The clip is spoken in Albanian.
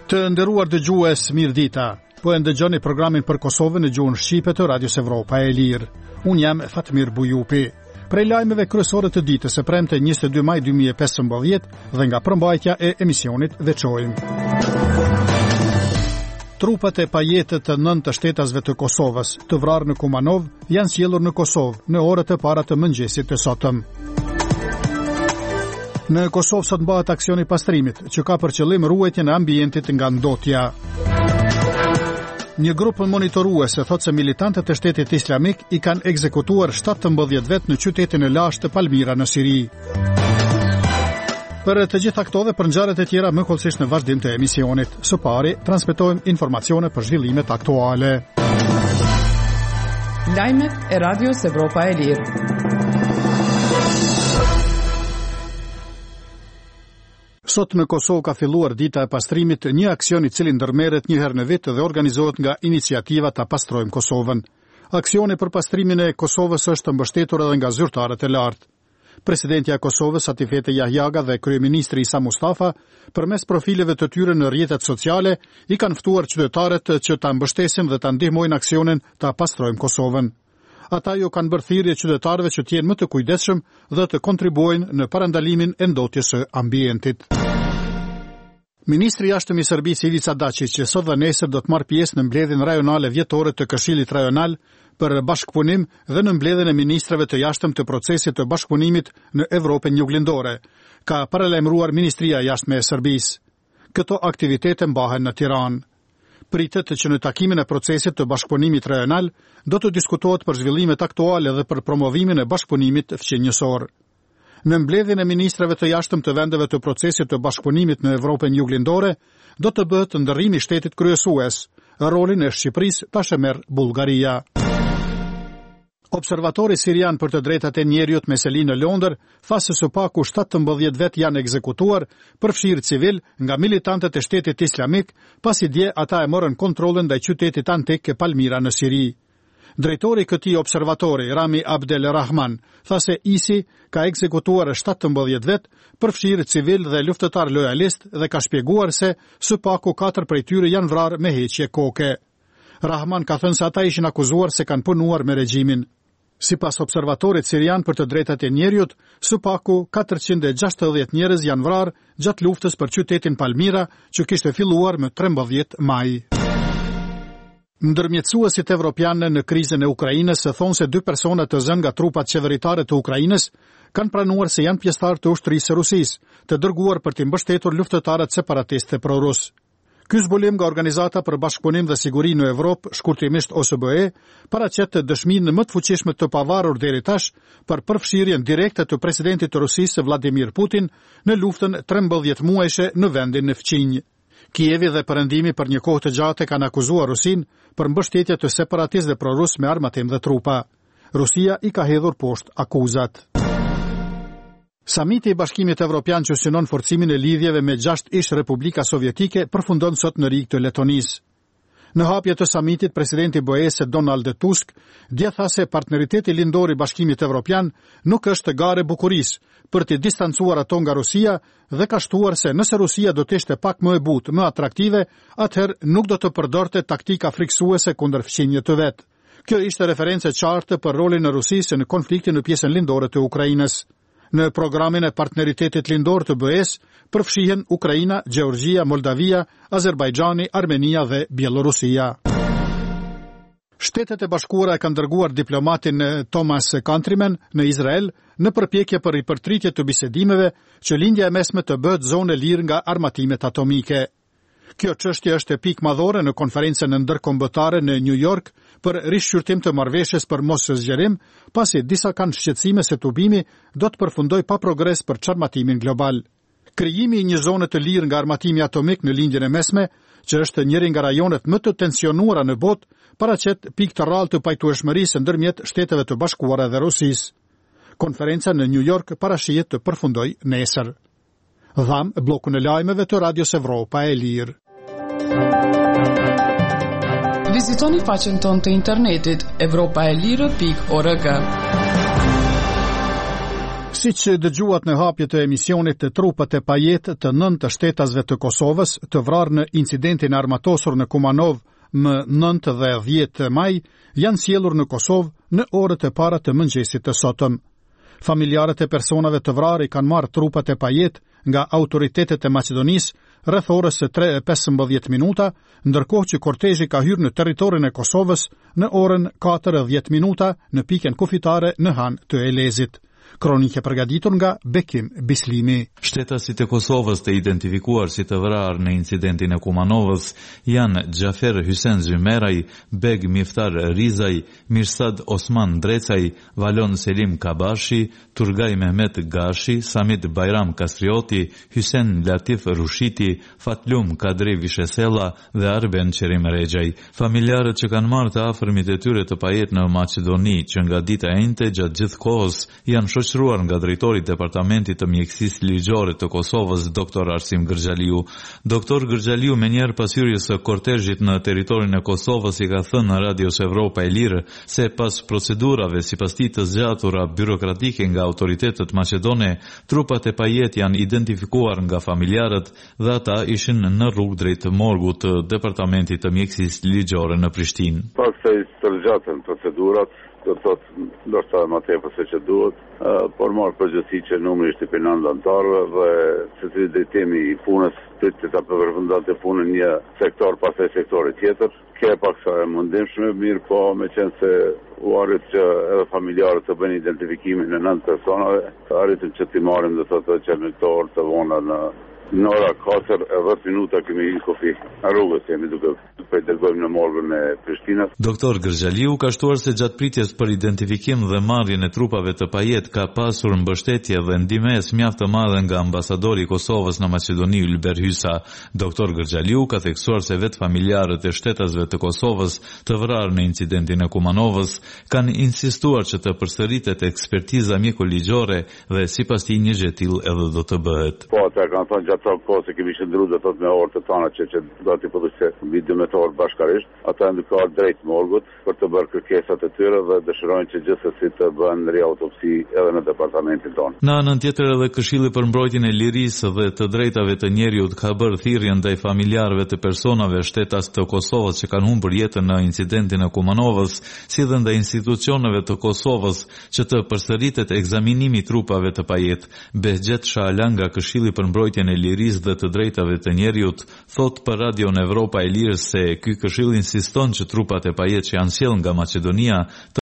Të nderuar dëgjues, mirëdita. Po e ndëgjoni programin për Kosovën në gjuhën shqipe të Radios Evropa e Lirë. Unë jam Fatmir Bujupi. Prej lajmeve kryesore të ditës së premte 22 maj 2015 dhe nga përmbajtja e emisionit veçojmë. Trupat e pajetët të 9 shtetasve të Kosovës, të vrarë në Kumanov, janë sjellur në Kosovë në orët e para të mëngjesit të sotëm. Në Kosovë sot mbahet aksioni pastrimit, që ka për qëllim ruajtjen e ambientit nga ndotja. Një grup monitorues thotë se militantët e Shtetit Islamik i kanë ekzekutuar 17 vet në qytetin e lashtë të Palmira në Siri. Për të gjitha këto dhe për ngjarjet e tjera më kollësisht në vazhdim të emisionit. Së pari, transmetojmë informacione për zhvillimet aktuale. Lajmet e Radios Evropa e Lirë. Sot në Kosovë ka filluar dita e pastrimit, një aksion I cili ndërmerret një herë në vit dhe organizohet nga iniciativa Ta pastrojmë Kosovën. Aksioni për pastrimin e Kosovës është mbështetur edhe nga zyrtarët e lartë. Presidentja e Kosovës Atifete Jahjaga dhe kryeministri Isa Mustafa, përmes profileve të tyre në rrjetet sociale, I kanë ftuar qytetarët që ta mbështesin dhe ta ndihmojnë aksionin Ta pastrojmë Kosovën. Ata ju kanë bërë thirrje qytetarëve që të jenë më të kujdesshëm dhe të kontribuojnë në parandalimin e ndotjes së ambientit. Ministri I Jashtëm I Serbisë Ivica Dačić sot dhe nesër do të marrë pjesë në mbledhjen rajonale vjetore të Këshillit Rajonal për bashkëpunim dhe në mbledhjen e ministrave të jashtëm të procesit të bashkëpunimit në Evropën Juglindore, ka paralajmëruar Ministria e Jashtme e Serbisë. Këto aktivitete mbahen në Tiranë. Pritet që në takimin e procesit të bashkëpunimit rajonal do të diskutohet për zhvillimet aktuale dhe për promovimin e bashkëpunimit fqinjësor. Në mbledhjen e ministrave të jashtëm të vendeve të procesit të bashkëpunimit në Evropën Juglindore do të bëhet ndërrimi I shtetit kryesues. Rolin e Shqipërisë tash e merr Bullgaria. Observatori sirian për të drejtat e njerëzit Meselin në Londër tha se së paku 17 vet janë ekzekutuar, përfshirë civil, nga militantët e Shtetit Islamik, pasi dje ata e morën kontrollin ndaj qytetit antik Palmira në Siri. Drejtori I këtij observatori, Rami Abdel Rahman, tha se ISI ka ekzekutuar 17 vet, përfshirë civil dhe luftëtar lojalist dhe ka shpjeguar se së paku 4 prej tyre janë vrarë me heqje koke. Rahman ka thënë se ata ishin akuzuar se kanë punuar me regjimin. Sipas observatorit sirian për të drejtat e njerëzit, së paku 460 njerëz janë vrarë gjatë luftës për qytetin Palmira, që kishte filluar më 13 maj. Ndërmjetësuesit evropianë në krizën e Ukrainës thonë se 2 persona të zënë nga trupat qeveritare të Ukrainës kanë pranuar se janë pjesëtar të ushtrisë së Rusisë, të dërguar për të mbështetur luftëtarët separatistë pro-rus. Ky zbulim nga Organizata për Bashkëpunim dhe Siguri në Evropë, shkurtimisht OSBE, paraqet të dëshminë më të fuqishme të pavarur deri tash për përfshirjen direkte të presidentit të Rusisë Vladimir Putin në luftën 13 muajshe në vendin në fqinj. Kievi dhe perëndimi për një kohë të gjatë kanë akuzuar Rusinë për mbështetje të separatistë dhe pro-rus me armatim dhe trupa. Rusia I ka hedhur poshtë akuzat. Samiti I Bashkimit Evropian që synon forcimin e lidhjeve me 6 ish Republika Sovjetike përfundon sot në Rigë të Letonisë. Në hapje të samitit, presidenti BE-s Donald Tusk dje tha se partneriteti lindor I Bashkimit Evropian nuk është gare bukurisë për të distancuar ato nga Rusia dhe ka shtuar se nëse Rusia do të ishte pak më e butë, më atraktive, atëherë nuk do të përdorte taktika friksuese kundër fqinjve të vet. Kjo ishte referencë e qartë për rolin e Rusisë në konfliktin në pjesën lindore të Ukrainës. Në programin e partneritetit lindor të BE-s përfshihen Ukraina, Gjeorgjia, Moldavia, Azerbajxhani, Armenia dhe Bielorusia. Shtetet e Bashkuara e kanë dërguar diplomatin Thomas Countryman në Izrael në përpjekje për ripërtritje të bisedimeve që lindja e mesme të bëhet zonë e lirë nga armatimet atomike. Kjo çështje është e pikë madhore në konferencën ndërkombëtare në New York për rishqyrtim të marrëveshjes për moszgjerim, pasi disa kanë shqetësime se tubimi do të përfundojë pa progres për çarmatimin global. Krijimi I një zone të lirë nga armatimi atomik në lindjen e mesme, që është njëri nga rajonet më të tensionuara në botë, paraqet pikë të rrallë të pajtueshmërisë ndërmjet Shteteve të Bashkuara dhe Rusisë. Konferenca në New York parashihet të përfundojë nesër. Dham blokun e lajmeve të Radios Evropa e Lirë. Vizitoni faqen tonë të internetit evropaelirë.org. Siç dëgjuat në hapje të emisionit, të trupat e pajet të 9 shtetasve të Kosovës të vrarë në incidentin armatosur në Kumanov më 9 dhe 10 maj janë sjellur në Kosovë në orët e para të mëngjesit të sotëm. Familjarët e personave të vrarë i kanë marrë trupat e pajet nga autoritetet e Maqedonisë rreth orës 3:15 minuta, ndërkohë që kortezhi ka hyrë në territorin e Kosovës në orën 4:10 në pikën kufitare në Han të Elezit. Kronike përgatitur nga Bekim Bislimi. Shtetasit e Kosovës të identifikuar si të vrarë në incidentin e Kumanovës janë Gjafer Hysen Zymeraj, Beg Miftar Rizaj, Mirsad Osman Drecaj, Valon Selim Kabashi, Turgaj Mehmet Gashi, Samit Bajram Kastrioti, Hysen Latif Rushiti, Fatlum Kadri Vishesela dhe Arben Qerim Regjaj. Familjarët që kanë marrë të afërmit e tyre të pajet në Maqedoni që nga dita e njëjtë gjatë gjithë kohës janë shoqëruar nga drejtori i Departamentit të Mjekësisë Ligjore të Kosovës, Dr. Arsim Gërxhaliu. Dr. Gërxhaliu menjëherë pas hyrjes së kortezhit në territorin e Kosovës i ka thënë në Radios Evropa e Lirë se pas procedurave sipas tij të zgjatura birokratike nga autoritetet maqedone, trupat e pajet janë identifikuar nga familjarët dhe ata ishin në rrugë drejt morgut të Departamentit të Mjekësisë Ligjore në Prishtinë. Pas se të zgjatën procedurat, do të thotë ndoshta më tepër se që duhet, por marrë përgjithësi që numri ishte për 9 anëtarëve dhe secili drejtimi i punës pritet ta përfundonte punën një sektor pastaj sektori tjetër. Kjo pak sa e mundimshme, mirë po me qenë se u arrit që edhe familjarët të bëjnë identifikimin e 9 personave, arritëm që t'i marrim do thotë që me këto orë të vona në ora 4:10 minuta kemi hyrë kufi rrugës, jemi duke për dërgojmë në morgun e Prishtinës. Doktor Gërxhaliu ka shtuar se gjatë pritjes për identifikim dhe marrjen e trupave të pajet ka pasur mbështetje dhe ndihmës mjaft të madhe nga ambasadori i Kosovës në Maqedoni Ylber Hysa. Doktor Gërxhaliu ka theksuar se vetë familjarët e shtetasve të Kosovës të vrarë në incidentin e Kumanovës kanë insistuar që të përsëritet ekspertiza mjekoligjore dhe sipas tij një gjë e tillë edhe do të bëhet. Po, ata kanë thënë gjatë kohës se kemi qëndruar do thotë me orë të tona që do të thotë mbi 12 orë bashkarisht, ata ndërkohë drejt morgut për të bërë kërkesat e tyre dhe dëshirojnë që gjithsesi të bëhen riautopsi edhe në departamentin tonë. Në anën tjetër edhe Këshilli për mbrojtjen e lirisë dhe të drejtave të njerëzit ka bërë thirrje ndaj familjarëve të personave shtetas të Kosovës që kanë humbur jetën në incidentin e Kumanovës, si dhe ndaj institucioneve të Kosovës që të përsëritet ekzaminimi i trupave të pajet. Behgjet Shaala nga Këshilli për mbrojtjen e lirisë dhe të drejtave të njerëzit thot për Radion Evropa e Lirë se ky këshill insiston që trupat e pajet që janë sjellë nga Maqedonia